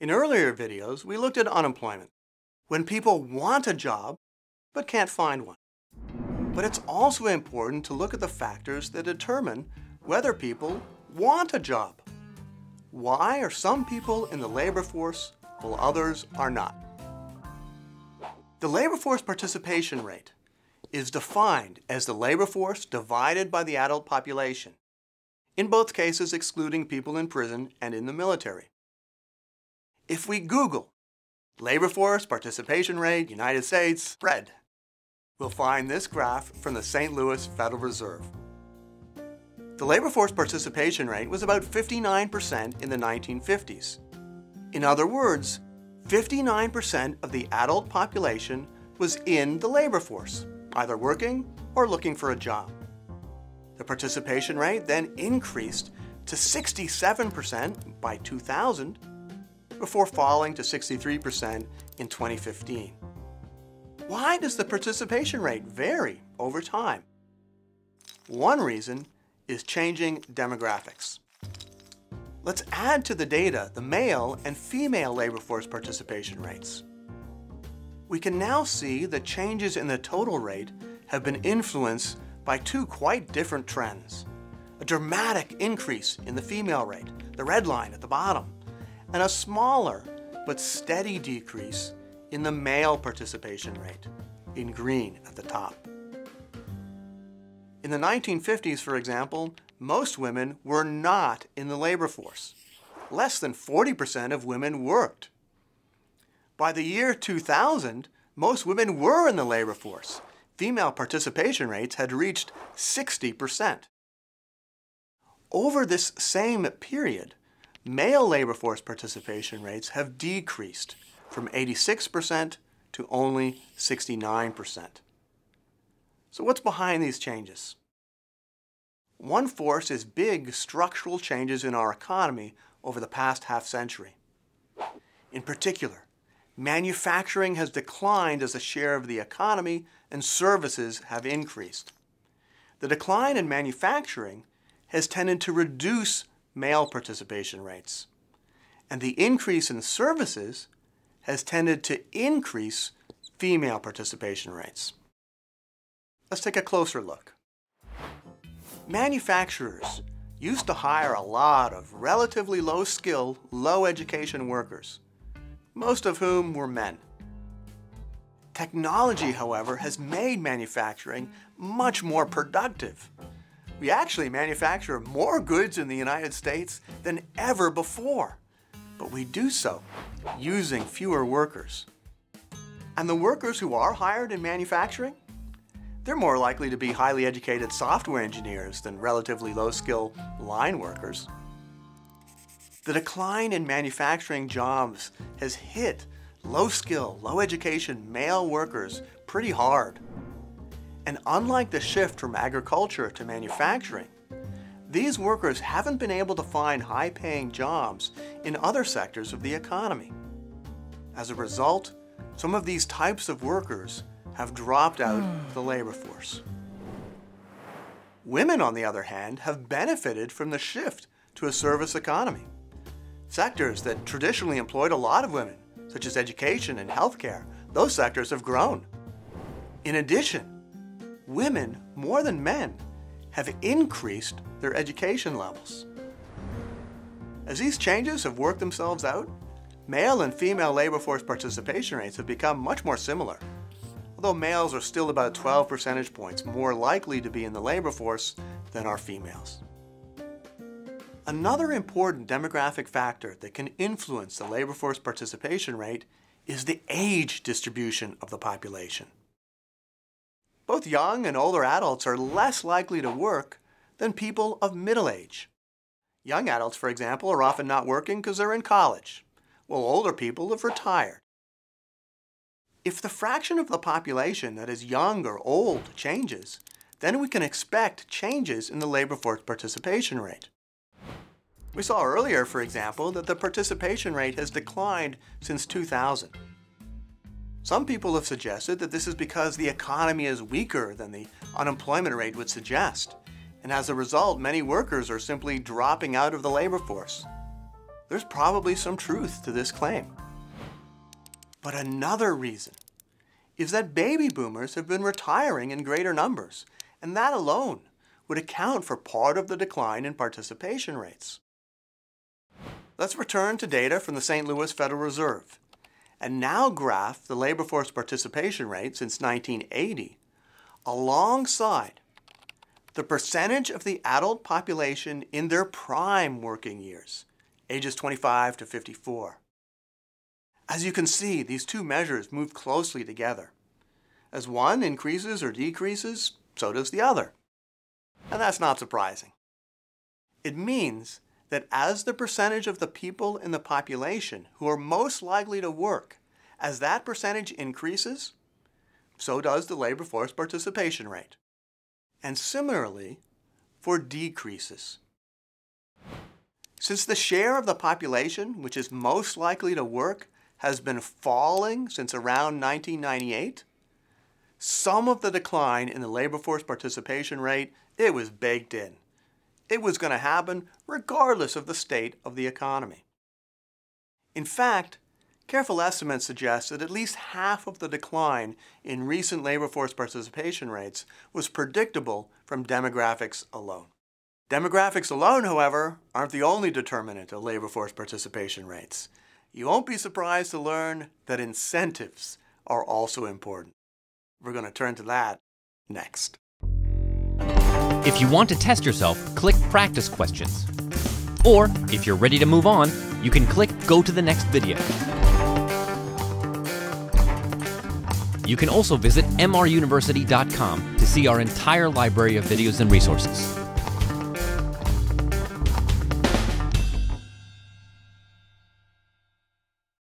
In earlier videos, we looked at unemployment, when people want a job but can't find one. But it's also important to look at the factors that determine whether people want a job. Why are some people in the labor force while others are not? The labor force participation rate is defined as the labor force divided by the adult population, in both cases excluding people in prison and in the military. If we Google labor force participation rate United States spread, we'll find this graph from the St. Louis Federal Reserve. The labor force participation rate was about 59% in the 1950s. In other words, 59% of the adult population was in the labor force, either working or looking for a job. The participation rate then increased to 67% by 2000, before falling to 63% in 2015. Why does the participation rate vary over time? One reason is changing demographics. Let's add to the data the male and female labor force participation rates. We can now see that changes in the total rate have been influenced by two quite different trends. A dramatic increase in the female rate, the red line at the bottom, and a smaller but steady decrease in the male participation rate, in green at the top. In the 1950s, for example, most women were not in the labor force. Less than 40% of women worked. By the year 2000, most women were in the labor force. Female participation rates had reached 60%. Over this same period, male labor force participation rates have decreased from 86% to only 69%. So what's behind these changes? One force is big structural changes in our economy over the past half-century. In particular, manufacturing has declined as a share of the economy and services have increased. The decline in manufacturing has tended to reduce male participation rates, and the increase in services has tended to increase female participation rates. Let's take a closer look. Manufacturers used to hire a lot of relatively low-skill, low-education workers, most of whom were men. Technology, however, has made manufacturing much more productive. We actually manufacture more goods in the United States than ever before, but we do so using fewer workers. And the workers who are hired in manufacturing, they're more likely to be highly educated software engineers than relatively low-skill line workers. The decline in manufacturing jobs has hit low-skill, low-education male workers pretty hard. And unlike the shift from agriculture to manufacturing, these workers haven't been able to find high-paying jobs in other sectors of the economy. As a result, some of these types of workers have dropped out of the labor force. Women, on the other hand, have benefited from the shift to a service economy. Sectors that traditionally employed a lot of women, such as education and healthcare, those sectors have grown. In addition, women, more than men, have increased their education levels. As these changes have worked themselves out, male and female labor force participation rates have become much more similar, although males are still about 12 percentage points more likely to be in the labor force than are females. Another important demographic factor that can influence the labor force participation rate is the age distribution of the population. Both young and older adults are less likely to work than people of middle age. Young adults, for example, are often not working because they're in college, while older people have retired. If the fraction of the population that is young or old changes, then we can expect changes in the labor force participation rate. We saw earlier, for example, that the participation rate has declined since 2000. Some people have suggested that this is because the economy is weaker than the unemployment rate would suggest, and as a result, many workers are simply dropping out of the labor force. there's probably some truth to this claim. But another reason is that baby boomers have been retiring in greater numbers, and that alone would account for part of the decline in participation rates. Let's return to data from the St. Louis Federal Reserve, and now graph the labor force participation rate since 1980 alongside the percentage of the adult population in their prime working years, ages 25 to 54. As you can see, these two measures move closely together. As one increases or decreases, so does the other. And that's not surprising. It means that as the percentage of the people in the population who are most likely to work, as that percentage increases, so does the labor force participation rate. And similarly for decreases. Since the share of the population which is most likely to work has been falling since around 1998, some of the decline in the labor force participation rate, it was baked in. It was going to happen regardless of the state of the economy. In fact, careful estimates suggest that at least half of the decline in recent labor force participation rates was predictable from demographics alone. Demographics alone, however, aren't the only determinant of labor force participation rates. You won't be surprised to learn that incentives are also important. We're going to turn to that next. If you want to test yourself, click Practice Questions. Or, if you're ready to move on, you can click Go to the next video. You can also visit mruniversity.com to see our entire library of videos and resources.